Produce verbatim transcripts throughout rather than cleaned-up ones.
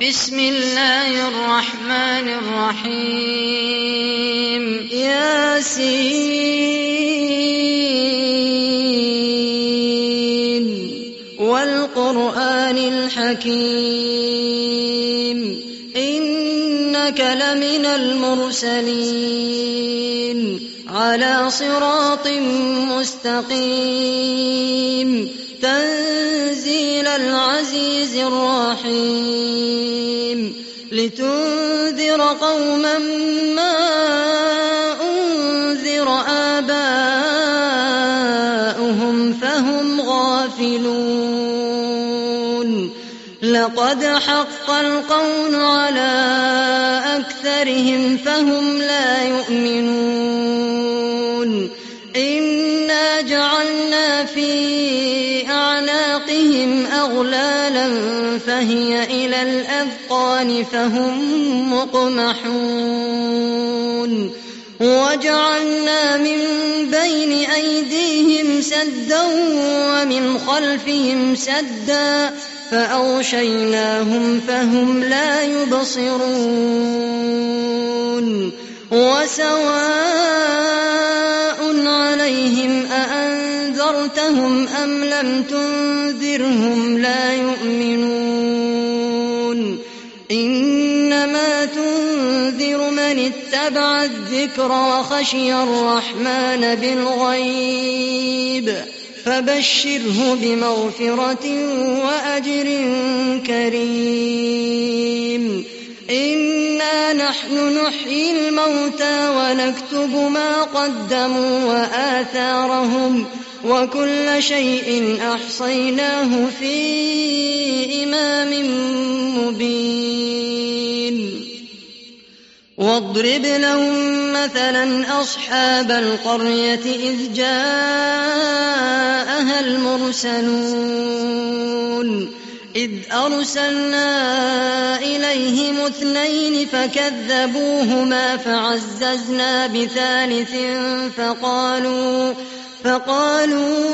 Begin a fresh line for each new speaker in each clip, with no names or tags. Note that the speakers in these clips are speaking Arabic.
بسم الله الرحمن الرحيم ياسين والقرآن الحكيم إنك لمن المرسلين على صراط مستقيم تنزيل العزيز الرحيم لتنذر قوما ما أنذر آباؤهم فهم غافلون لقد حق القول على أكثرهم فهم لا يؤمنون إنا جعلنا في أعناقهم أغلالا فهي إلى الأذقان فهم مقمحون وجعلنا من بين أيديهم سدا ومن خلفهم سدا فأغشيناهم فهم لا يبصرون وسواء عليهم أأنذرتهم أم لم تنذرهم لا يؤمنون إنما تنذر من اتبع الذكر وخشي الرحمن بالغيب فبشره بمغفرة وأجر كريم إنا نحن نحيي الموتى ونكتب ما قدموا وآثارهم وكل شيء أحصيناه في إمام مبين واضرب لهم مثلا أصحاب القرية إذ جاءها المرسلون إذ أرسلنا إليهم اثنين فكذبوهما فعززنا بثالث فقالوا فقالوا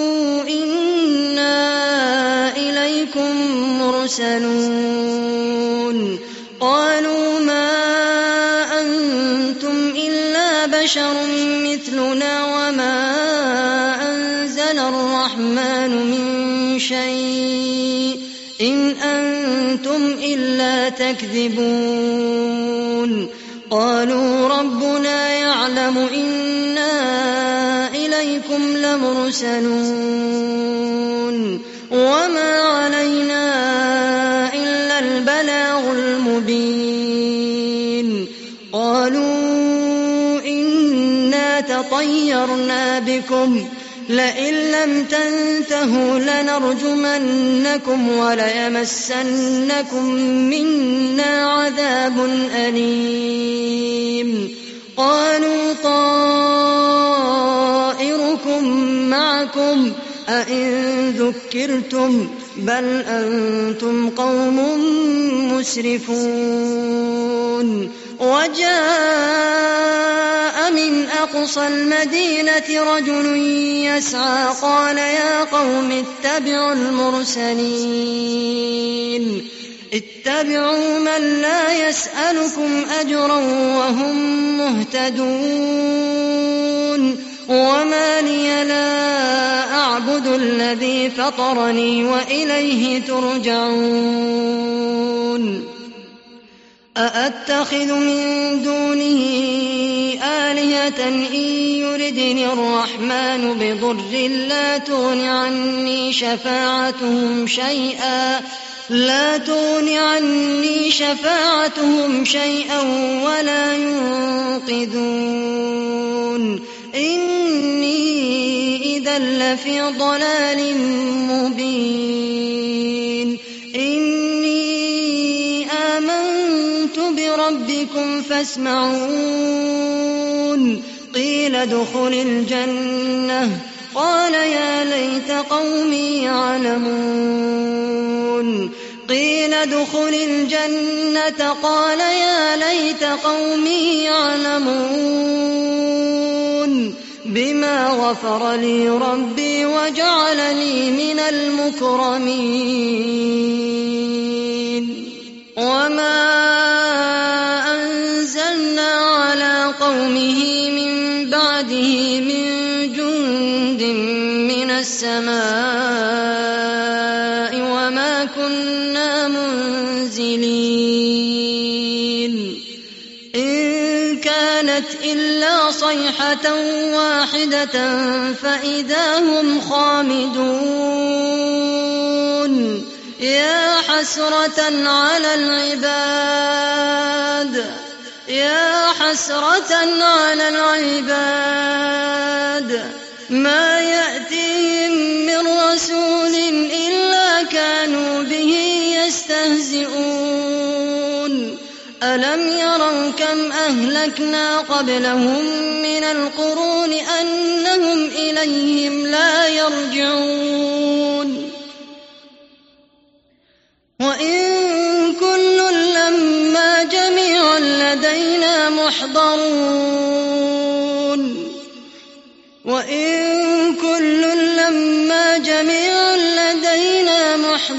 إنا إليكم مرسلون قالوا ما أنتم إلا بشر مثلنا وما أنزل الرحمن من شيء إن أنتم إلا تكذبون قالوا ربنا يعلم إنا إليكم لمرسلون وما علينا إلا البلاغ المبين قالوا إنا تطيرنا بكم لئن لم تنتهوا لنرجمنكم وليمسنكم منا عذاب أليم قالوا طائركم معكم أئن ذكرتم بل أنتم قوم مسرفون وجاء من أقصى المدينة رجل يسعى قال يا قوم اتبعوا المرسلين اتبعوا من لا يسألكم أجرا وهم مهتدون وما لي لا أعبد الذي فطرني وإليه ترجعون أأتخذ من دونه آلهة إن يردني الرحمن بضر لا تغن عني شفاعتهم شيئا لا تغن عني شفاعتهم شيئا ولا ينقذون إني إذا لفي ضلال مبين إني آمنت بربكم فاسمعون قيل ادخل الجنة قال يا ليت قومي يعلمون قيل ادخل الجنة قال يا ليت قومي يعلمون بما غفر لي ربي وجعلني من المكرمين وما أنزلنا على قومه من بعده من جند من السماء وما كنا منزلين إن كانت إلا صيحة واحدة فإذا هم خامدون يا حسرة على العباد يا حسرة على العباد ما يأتيهم من رسول إلا كانوا به يستهزئون ألم يروا كم أهلكنا قبلهم من القرون أنهم إليهم لا يرجعون وإن كل لما جميع لدينا محضرون وإن كل لما جميع لدينا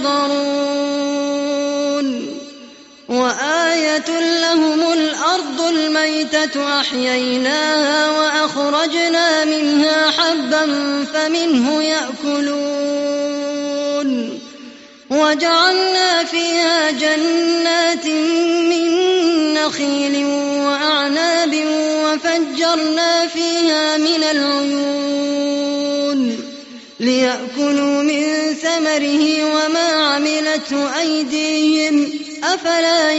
محضرون وآية لهم الأرض الميتة أحييناها وأخرجنا منها حبا فمنه يأكلون وجعلنا فيها جنات من نخيل وأعناب وفجرنا فيها من العيون ليأكلوا من ثمره وما عملته أيديهم أفلا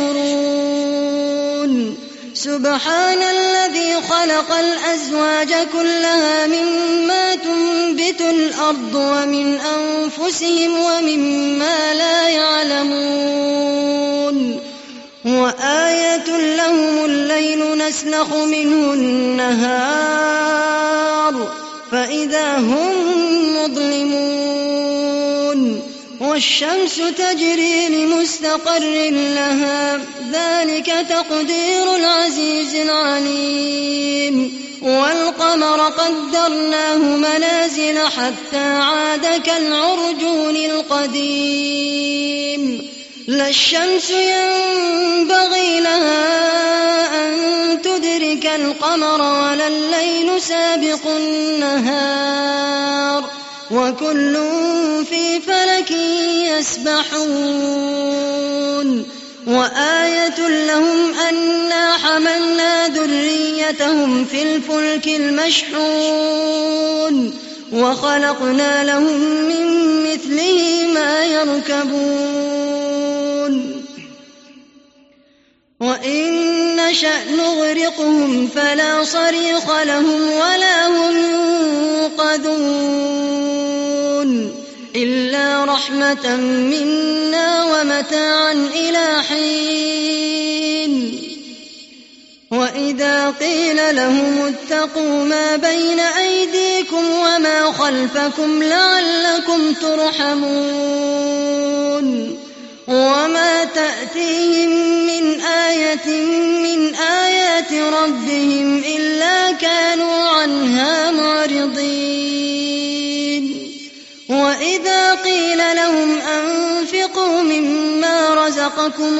يشكرون سبحان الذي خلق الأزواج كلها مما تنبت الأرض ومن أنفسهم ومما لا يعلمون وآية لهم الليل نسلخ منه النهار فإذا هم مظلمون والشمس تجري لمستقر لها ذلك تقدير العزيز العليم والقمر قدرناه منازل حتى عاد كالعرجون القديم لا الشمس ينبغي لها أن تدرك القمر ولا الليل سابق النهار وكل في فلك يسبحون وآية لهم أنا حملنا ذريتهم في الفلك المشحون وخلقنا لهم من مثله ما يركبون وإن نشأ نغرقهم فلا صريخ لهم ولا هم ينقذون إلا رحمة منا ومتاعا إلى حين وإذا قيل لهم اتقوا ما بين أيديكم وما خلفكم لعلكم ترحمون وما تأتيهم من آية من آيات ربهم إلا كانوا عنها معرضين وإذا قيل لهم أنفقوا مما رزقكم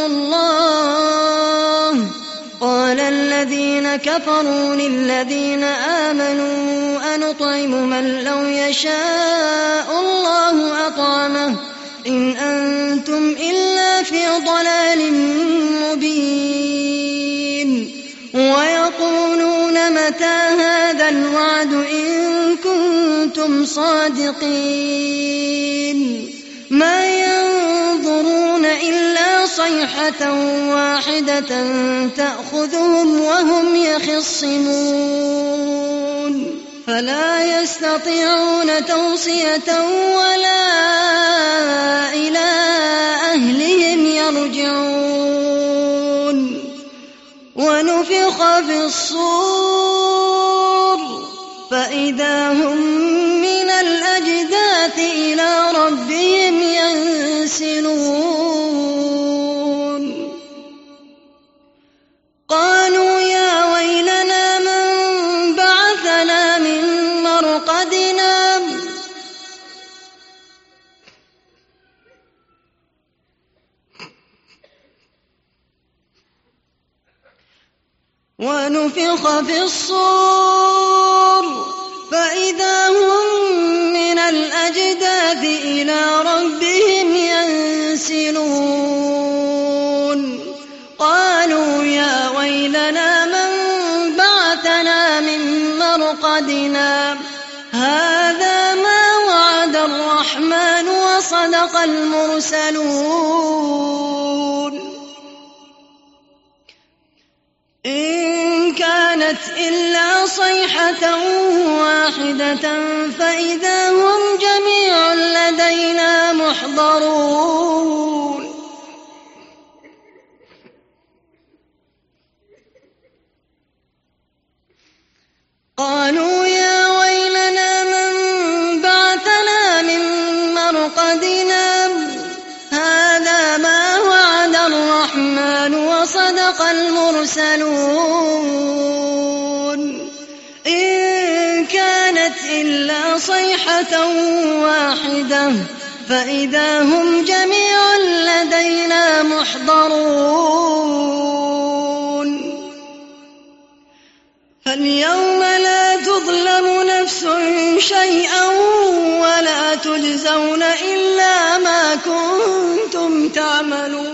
الله قال الذين كفروا للذين آمنوا أنطعم من لو يشاء الله أطعمه إن أنتم إلا في ضلال مبين ويقولون متى هذا الوعد إن كنتم صادقين ما ينظرون إلا صيحة واحدة تأخذهم وهم يخصمون فلا يستطيعون توصية ولا إلى أهلهم يرجعون ونفخ في الصور فإذا هم من الأجداث إلى ربهم ينسلون قالوا يا ويلنا من بعثنا من مرقدنا ونفخ في الصور فإذا هم من الأجداث إلى ربهم ينسلون قالوا يا ويلنا من بعثنا من مرقدنا هذا ما وعد الرحمن وصدق المرسلون إن كانت إلا صيحة واحدة فإذا هم جميع لدينا محضرون قالوا يا ويلنا من بعثنا من مرقدنا هذا ما وعد الرحمن وصدق المرسلون إن كانت إلا صيحة واحدة فإذا هم جميع لدينا محضرون فاليوم لا تظلم نفس شيئا ولا تجزون إلا ما كنتم تعملون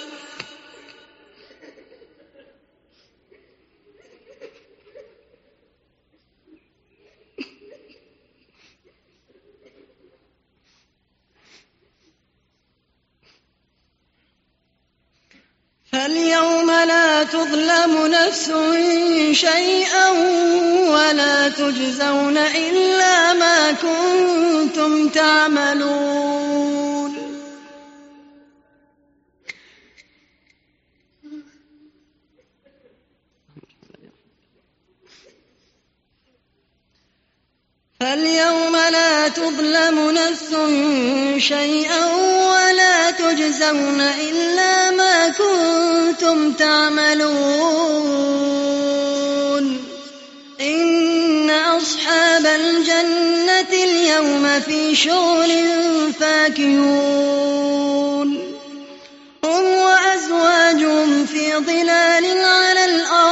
فاليوم لا تظلم نفس شيئا ولا تجزون إلا ما كنتم تعملون فاليوم لا تظلم نفس شيئا ولا تجزون إلا ما كنتم تعملون إن أصحاب الجنة اليوم في شغل فاكهون هم وأزواجهم في ظلال على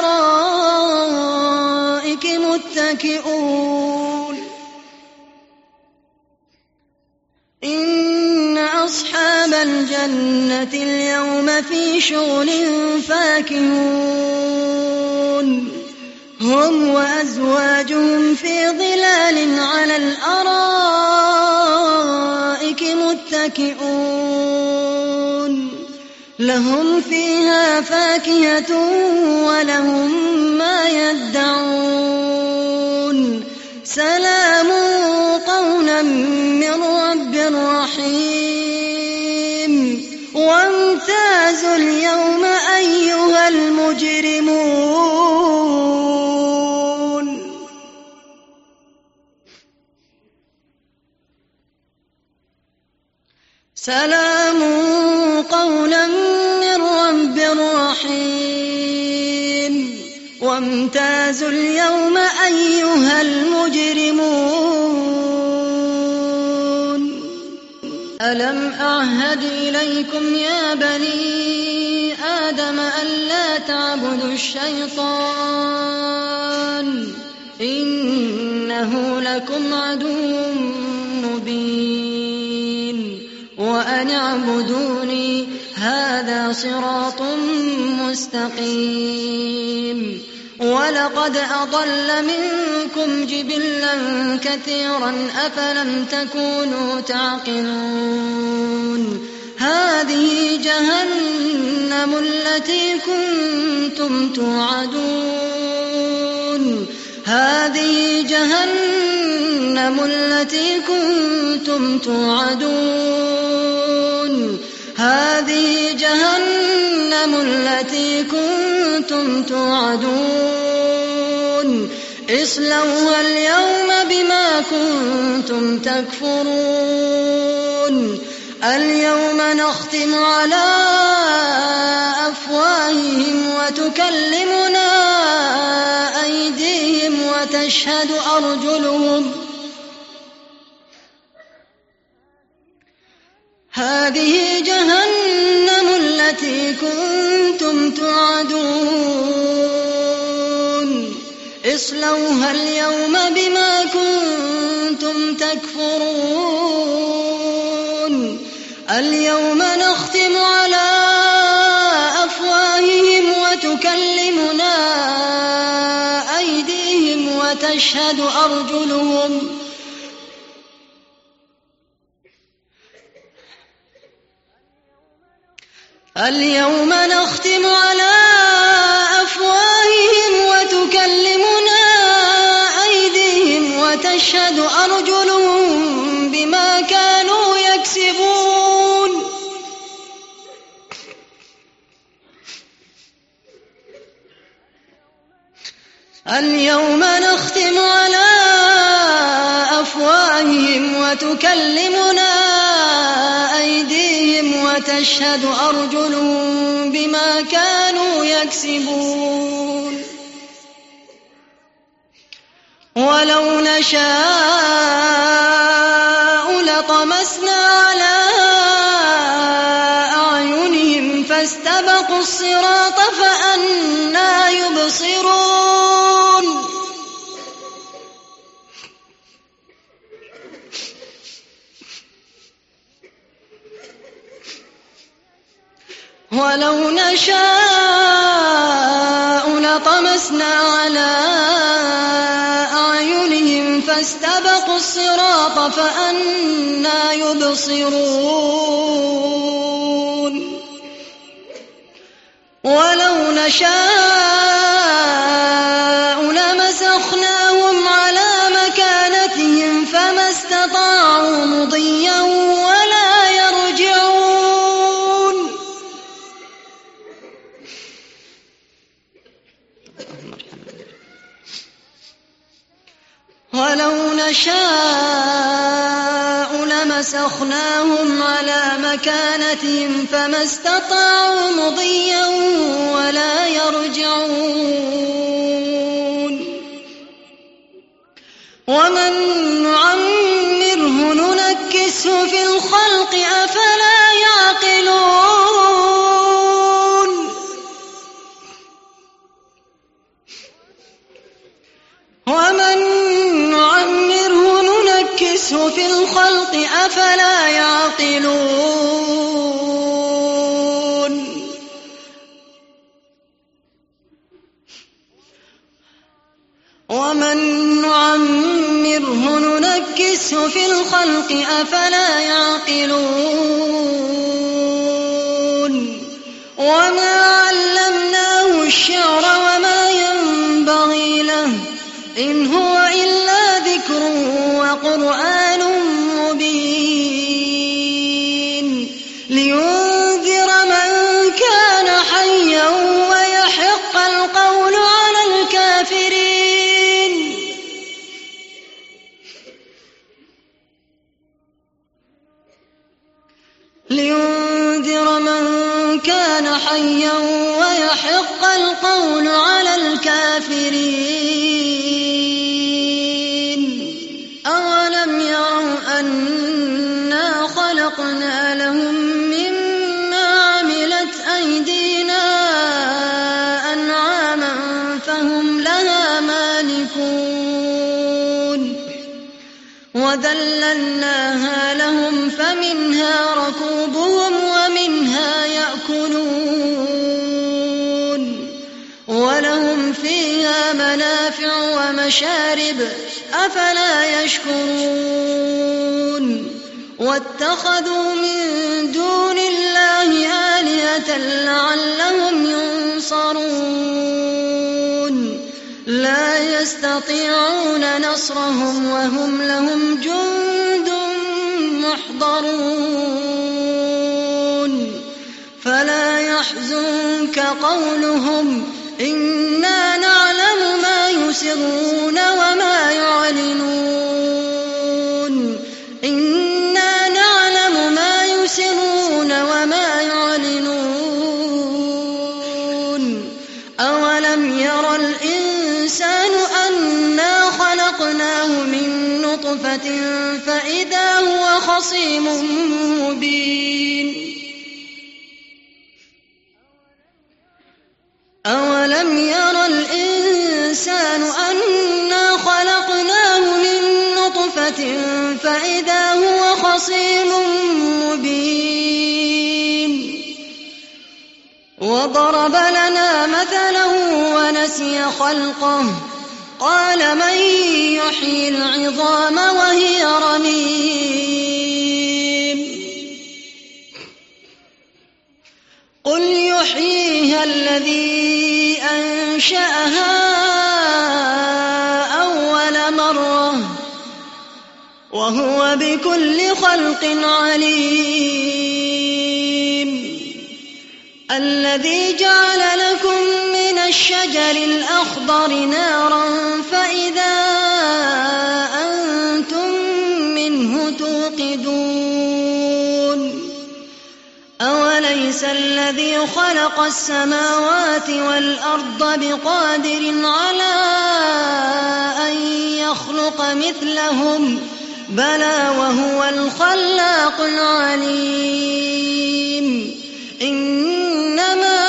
الأرائك متكئون إن أصحاب الجنة اليوم في شغل فاكهون هم وأزواجهم في ظلال على الأرائك متكئون لهم فيها فاكهة ولهم ما يدعون سلام قولا من رب رحيم وامتازوا اليوم أيها المجرمون سلام قولا من رب رحيم وامتازوا اليوم أيها المجرمون ألم أعهد إليكم يا بني آدم ألا تعبدوا الشيطان إنه لكم عدو مبين وأن اعبدوني هذا صراط مستقيم ولقد أضل منكم جبلا كثيرا أفلم تكونوا تعقلون هذه جهنم التي كنتم توعدون هذه جهنم التي كنتم توعدون هذه جهنم التي كنتم توعدون اصلوها اليوم بما كنتم تكفرون اليوم نختم على أفواههم وتكلمنا أيديهم وتشهد أرجلهم هذه جهنم التي كنتم توعدون اصلوها اليوم بما كنتم تكفرون اليوم نختم على أفواههم وتكلمنا أيديهم وتشهد أرجلهم اليوم نختم على أفواههم وتكلمنا أيديهم وتشهد أرجلهم بما كانوا يكسبون اليوم نختم على أفواههم وتكلمنا أيديهم وتشهد أرجلهم بما كانوا يكسبون ولو نشاء لطمسنا على أعينهم فاستبقوا الصراط فأنى يبصرون ولو نشاء لطمسنا على أعينهم فاستبقوا الصراط فأنى يبصرون ولو نشاء لمسخناهم على مكانتهم فما استطاعوا مضيا ولا يرجعون ولو نشاء لمسخناهم على مكانتهم فما استطاعوا مضيا ولا يرجعون ومن نعمره ننكسه في الخلق أفلا يعقلون ومن نعمره ننكسه في الخلق أفلا يعقلون ومن نعمره ننكسه في الخلق أفلا يعقلون وما علمناه الشعر وما ينبغي له إن هو إلا ذكر وقرآن مبين لينذر من كان حيا ويحق القول على الكافرين لينذر من كان حيا ويحق القول على الكافرين أولم يروا أنا خلقنا لهم مما عملت أيدينا أنعاما فهم لها مالكون وذللناها لهم فمنها ركوبهم ومنها يأكلون ولهم فيها منافع ومشارب أفلا يشكرون واتخذوا من دون الله آلهة لعلهم ينصرون لا يستطيعون نصرهم وهم لهم جند محضرون فلا يحزنك قولهم إنا نعلم ما يسرون وما يعلنون إنا نعلم ما يسرون وما يعلنون أولم ير الإنسان أنا خلقناه من نطفة فإذا هو خصيم مبين أولم ير الإنسان أنا وضرب لنا مثلا ونسي خلقه قال من يحيي العظام وهي رميم قل يحييها الذي أنشأها أول مرة وهو بكل خلق عليم الذي جعل لكم من الشجر الأخضر نارا فإذا أنتم منه توقدون أوليس الذي خلق السماوات والأرض بقادر على أن يخلق مثلهم بلى وهو الخلاق العليم إنما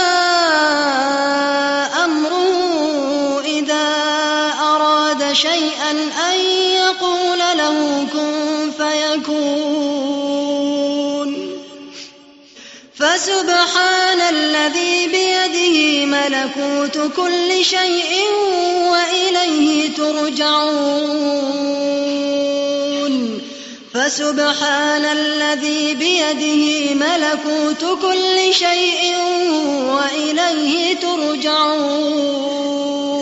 أمره إذا أراد شيئا أن يقول له كن فيكون فسبحان الذي بيده ملكوت كل شيء وإليه ترجعون فسبحان الذي بيده ملكوت كل شيء وإليه ترجعون